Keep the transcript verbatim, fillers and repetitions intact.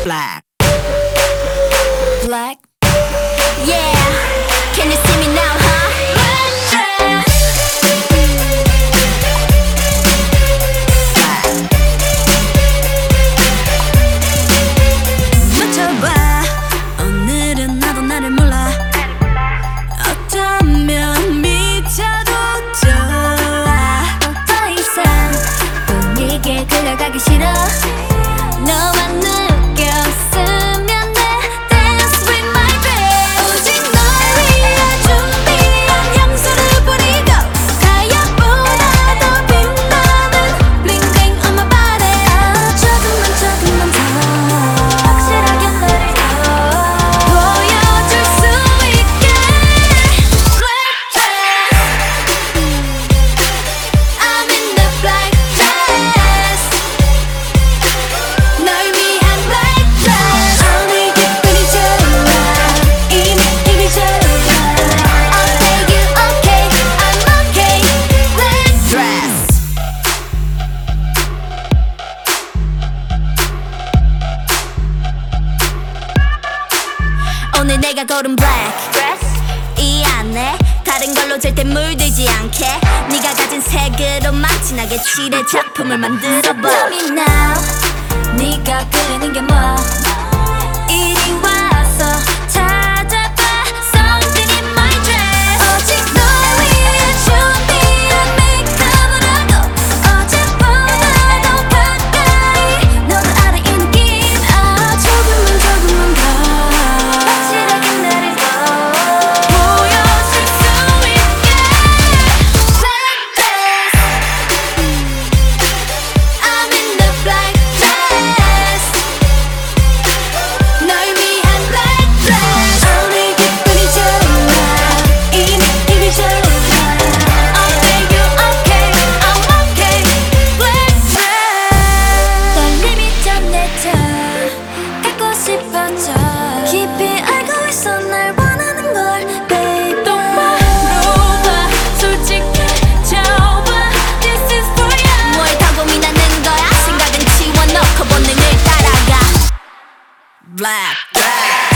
black. Black. Yeah. Can you see me now, huh? Black dress. 맞춰봐. 오늘은 나도 나를 몰라. 어쩌면 미쳐도 좋아. 더 이상 분위기에 끌려가기 싫어. 너만 느꼈으면 돼. Dance with my babe. 오직 널 위해 준비한 향수를 뿌리고 가야보다 더 빛나는 bling bling on my body. 아, 조금만 조금만 더 확실하게 너를 더 보여줄 수 있게. Black dress. I'm in the black dress. 널 위한 black dress. 오늘 기분이 좋아. 이 느낌이 좋아. I'll take you okay. I'm okay. Black dress. 오늘 내가 고른 black dress. 이 안에 다른 걸로 절대 물들지 않게 네가 가진 색으로만 진하게 칠해 작품을 만들어봐. Tell me now. 네가 그리는 게 뭐? 이리 와서 찾아봐. Something in my dress. 오직 널 위해 준비한 메이크업으로도 어제보다 더 가까이 너도 알아 이 느낌. 아, 조금만 조금만 더 확실하게 나를 더 보여줄 수 있게. Black dress. I'm in the black dress. 널 위한 black dress. 오늘 기분이 좋아. 이 느낌이 좋아. I'll take you okay. I'm okay. Black dress. 떨림이 전해져. 갖고 싶어져. 깊이 알고 있어 날 원하는 걸 baby. 똑바로 봐. 솔직해져봐. This is for you. 뭘 더 고민하는 거야. 생각은 지워놓고 본능을 따라가. Black, black.